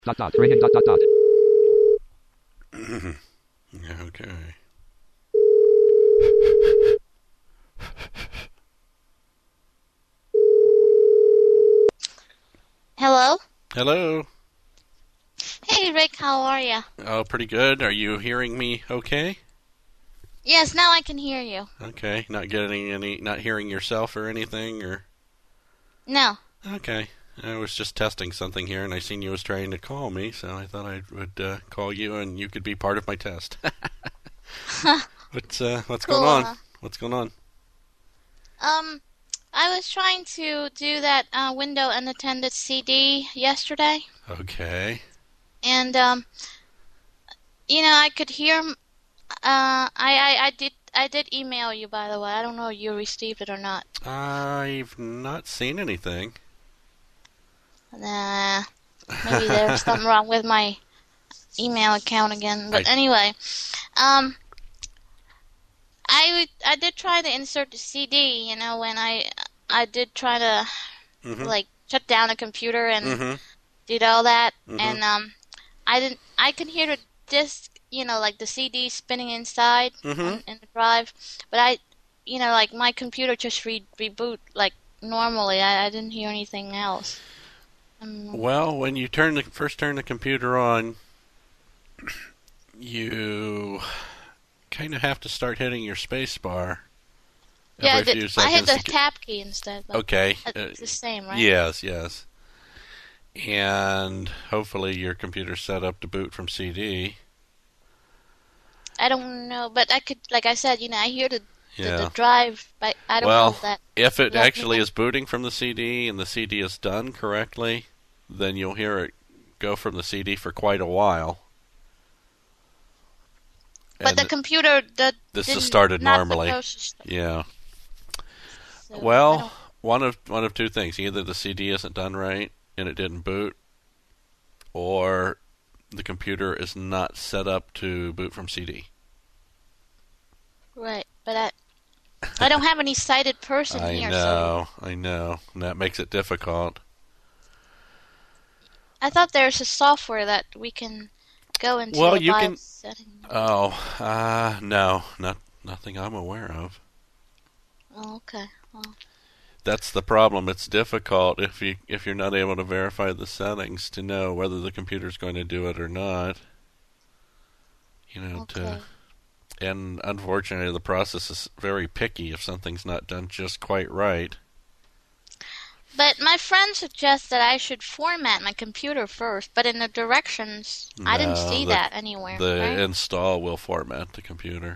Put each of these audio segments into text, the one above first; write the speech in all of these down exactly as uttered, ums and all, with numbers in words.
Dot dot ringing dot dot dot. Okay. Hello? Hello. Hey, Rick, how are you? Oh, pretty good. Are you hearing me okay? Yes, now I can hear you. Okay. Not getting any, not hearing yourself or anything, or? No. Okay. I was just testing something here, and I seen you was trying to call me, so I thought I would uh, call you, and you could be part of my test. what's uh, what's Cool, going on? huh? What's going on? Um, I was trying to do that uh, window unattended C D yesterday, Okay. and um, you know, I could hear. m- Uh, I, I I did I did email you, by the way. I don't know if you received it or not. I've not seen anything. Nah, maybe there's something wrong with my email account again. But I- anyway, um. I, would- I did try to insert the C D, you know, when I I did try to Mm-hmm. like shut down the computer and Mm-hmm. did all that, Mhm. and um, I didn't I could hear the disc, you know, like the C D spinning inside Mhm. on, in the drive, but I, you know, like my computer just re- reboot like normally. I, I didn't hear anything else. Um, Well, when you turn the first turn the computer on, you kind of have to start hitting your space bar yeah, I every did. few I hit seconds. the to get- tab key instead. But okay. uh, it's the same, right? Yes, yes. And hopefully your computer's set up to boot from C D. I don't know, but I could, like I said, you know, I hear the the, Yeah. the drive, but I don't Well, know that. if it Let me actually know. is booting from the C D and the C D is done correctly, then you'll hear it go from the C D for quite a while. But the And computer that this has didn't- started not normally. supposed to start, yeah. so I Well, don't- one of one of two things: either the C D isn't done right and it didn't boot, or the computer is not set up to boot from C D. right, but I I don't have any sighted person I here, so know, I know, and that makes it difficult. I thought there's a software that we can go into Well, the you BIOS can- setting. Oh, uh, no, not nothing I'm aware of. Oh, okay. Well, That's the problem. It's difficult if you if you're not able to verify the settings to know whether the computer's going to do it or not. You know, okay. to and unfortunately the process is very picky if something's not done just quite right. But my friend suggests that I should format my computer first, but in the directions, I didn't No, see the- that anywhere. The right? install will format the computer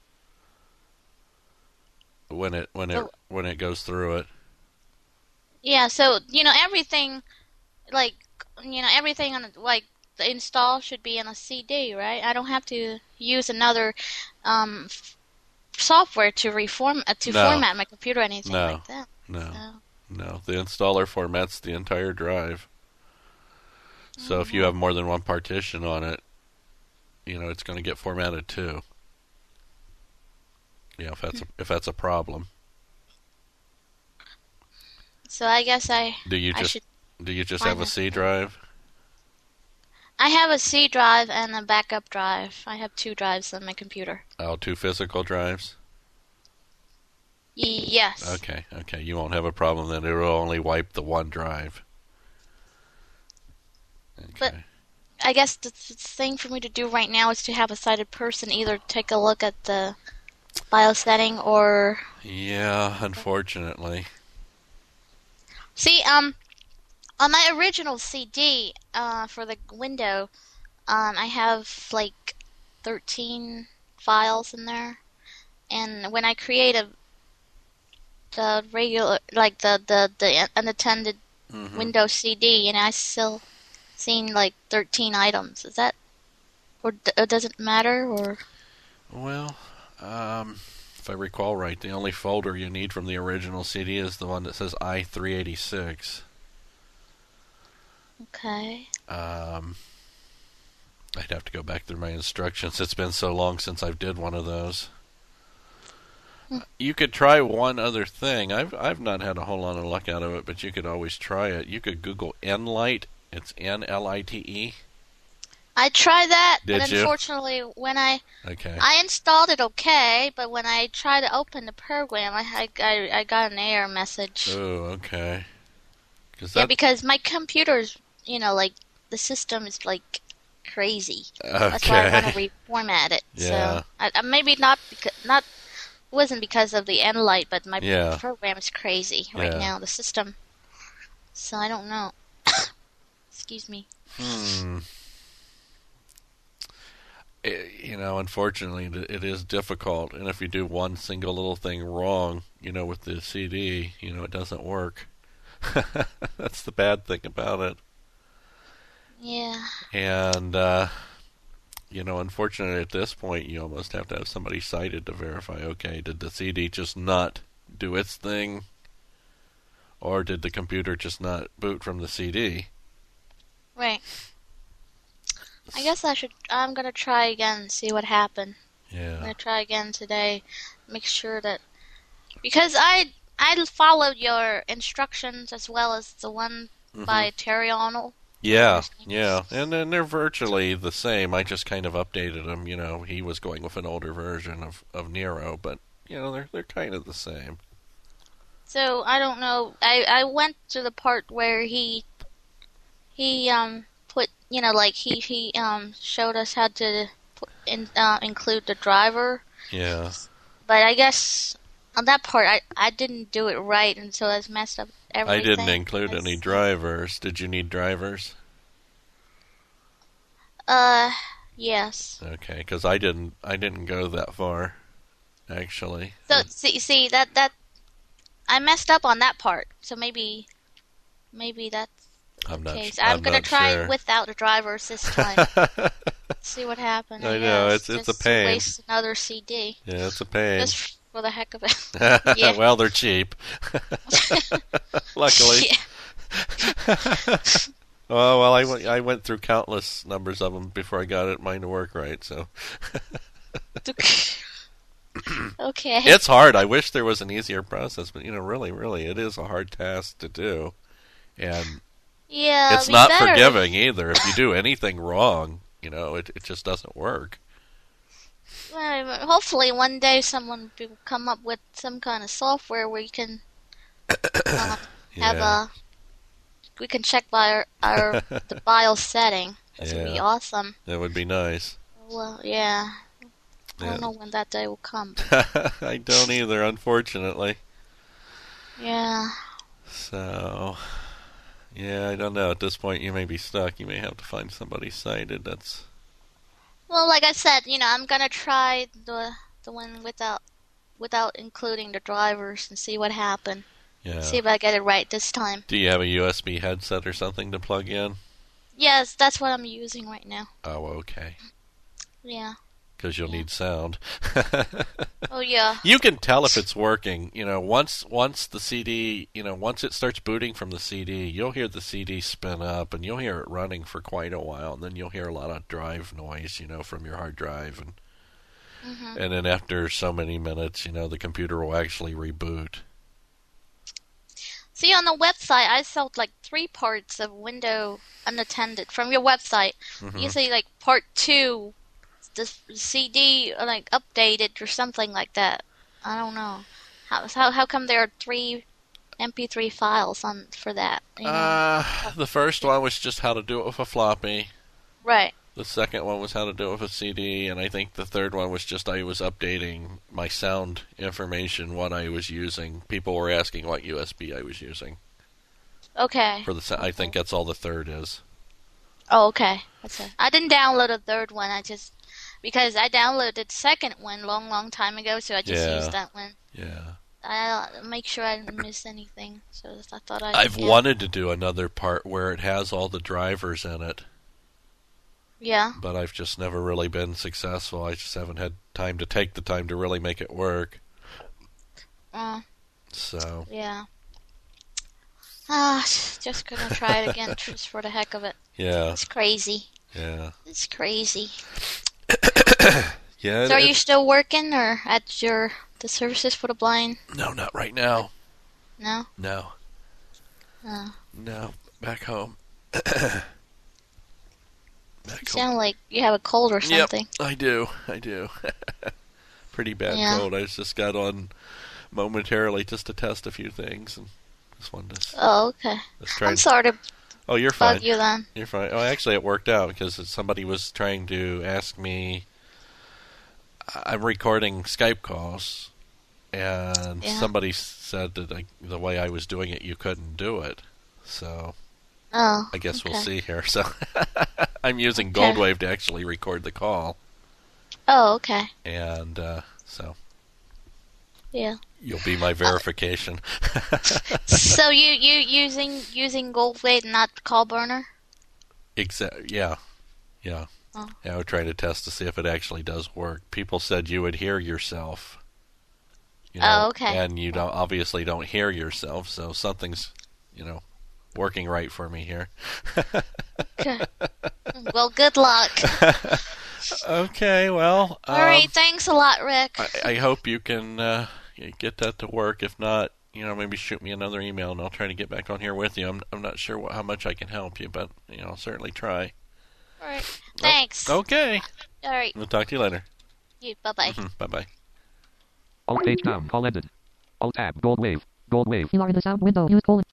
when it when it Oh. when it goes through it. Yeah, so you know everything, like you know everything on like the install should be in a C D, right? I don't have to use another um, f- software to reform uh, to No. format my computer or anything No. like that. No, So, no. The installer formats the entire drive. So if you have more than one partition on it, you know it's going to get formatted too. Yeah, if that's a, if that's a problem. so I guess I Do you I just should. do you just find have a that C out. drive? I have a C drive and a backup drive. I have two drives on my computer. Oh, two physical drives? Y- yes. Okay, okay. You won't have a problem then. It will only wipe the one drive. Okay. But- I guess the, the thing for me to do right now is to have a sighted person either take a look at the BIOS setting or Yeah, unfortunately. see um on my original C D uh, for the window um, I have like thirteen files in there, and when I create a the regular like the the, the unattended Mhm. Windows C D, and I still seen like thirteen items. Is that or, d- or does it matter or? Well, um, if I recall right, the only folder you need from the original C D is the one that says I three eighty-six. Okay. Um, I'd have to go back through my instructions. It's been so long since I've did one of those. Hmm. You could try one other thing. I've I've not had a whole lot of luck out of it, but you could always try it. You could Google Nlight, It's N L I T E? I tried that, Did but you? unfortunately, when I Okay. I installed it okay, but when I tried to open the program, I I, I got an error message. Oh, okay. Cause Yeah, that, because my computer's, you know, like the system is like crazy. That's why I want to okay. reformat it. Yeah. So I, I, maybe not because not wasn't because of the N-Lite, but my Yeah. program is crazy right Yeah. now. The system. So I don't know. Excuse me. Hmm. It, you know, unfortunately, it, it is difficult. And if you do one single little thing wrong, you know, with the C D, you know, it doesn't work. That's the bad thing about it. Yeah. And, uh, you know, unfortunately, at this point, you almost have to have somebody cited to verify, okay, did the C D just not do its thing? Or did the computer just not boot from the C D? Right. I guess I should. I'm gonna try again and see what happened. I'm Yeah. gonna try again today. Make sure that because I I followed your instructions as well as the one hmm by Terry Arnold. Yeah, yeah, and then they're virtually the same. I just kind of updated them. You know, he was going with an older version of, of Nero, but you know, they're they're kind of the same. So I don't know. I I went to the part where he he um put you know like he he um showed us how to put in, uh, include the driver. Yeah. But I guess on that part I I didn't do it right, and so that's messed up everything. I didn't include That's, any drivers. Did you need drivers? Uh, yes. Okay, because I didn't. I didn't go that far, actually. So see see that that I messed up on that part. So maybe maybe that's I'm the not. case. I'm I'm gonna not try sure. without the drivers this time. See what happens. I know, guess. it's- it's a Just pain. Waste another C D Yeah, it's a pain. just for the heck of it. Yeah. Well, they're cheap. Luckily. Yeah. Oh, well, I went, I went through countless numbers of them before I got it mine to work right, so. Okay. It's hard. I wish there was an easier process, but, you know, really, really, it is a hard task to do. And Yeah. it's it'd be not better. forgiving either. If you do anything wrong, you know, it, it just doesn't work. Well, hopefully one day someone will come up with some kind of software where you can uh, have Yeah. a we can check by our, our the BIOS setting. This would be Yeah. awesome. That would be nice. Well, yeah. I Yeah. don't know when that day will come. I don't either, unfortunately. Yeah. So, yeah, I don't know. At this point, you may be stuck. You may have to find somebody sighted. That's Well, like I said, you know, I'm gonna try the the one without without including the drivers and see what happened. yeah. See if I get it right this time. Do you have a U S B headset or something to plug in? Yes, that's what I'm using right now. Oh, okay. Yeah. Because you'll Yeah. need sound. Oh yeah. You can tell if it's working. You know, once once the C D, you know, once it starts booting from the C D, you'll hear the C D spin up, and you'll hear it running for quite a while, and then you'll hear a lot of drive noise, you know, from your hard drive, and Mhm. and then after so many minutes, you know, the computer will actually reboot. See, on the website, I saw like three parts of Window Unattended from your website. Mhm. You say like part two, the C D like updated or something like that. I don't know. How how how come there are three M P three files on for that? You know? Uh, the first one was just how to do it with a floppy. Right. The second one was how to do it with a C D, and I think the third one was just I was updating my sound information, what I was using. People were asking what U S B I was using Okay. for the. sa- I think that's all the third is. Oh, okay. That's it. I didn't download a third one. I just because I downloaded the second one long, long time ago, so I just Yeah. used that one. Yeah. I make sure I didn't miss anything. So I thought I. I've yeah. wanted to do another part where it has all the drivers in it, Yeah. but I've just never really been successful. I just haven't had time to take the time to really make it work. Uh, So, yeah. Ah, just gonna try it again just for the heck of it. yeah, It's crazy. yeah. It's crazy. Yeah. So are it- you still working or at your the services for the blind? No, not right now. No. No, Uh, no. Back home. You sound like you have a cold or something. Yep, I do. I do. Pretty bad Yeah. cold. I just got on momentarily just to test a few things, and just wanted to. Oh, okay. Just try I'm and- sorry to Oh, you're bug fine. you then. You're fine. Oh, actually, it worked out because somebody was trying to ask me. I'm recording Skype calls, and Yeah. somebody said that I, the way I was doing it, you couldn't do it. So Oh, I guess okay. we'll see here. So I'm using Okay. Goldwave to actually record the call, Oh, okay. and uh, so Yeah. you'll be my verification. So you you using using Goldwave, not Call Burner? Exactly. Yeah. Yeah. Oh. Yeah. I would try to test to see if it actually does work. People said you would hear yourself. You know, Oh, okay. And you don't obviously don't hear yourself, so something's, you know, working right for me here. Okay. Well, good luck. Okay. Well. All right. um, Thanks a lot, Rick. I, I hope you can uh, get that to work. If not, you know, maybe shoot me another email and I'll try to get back on here with you. I'm I'm not sure what, how much I can help you, but you know, I'll certainly try. All right. Thanks. Okay. All right. We'll talk to you later. You. Bye bye. Bye bye. Alt page down. Call ended. Alt tab. Gold wave. Gold wave. You are in the sound window. Use colon.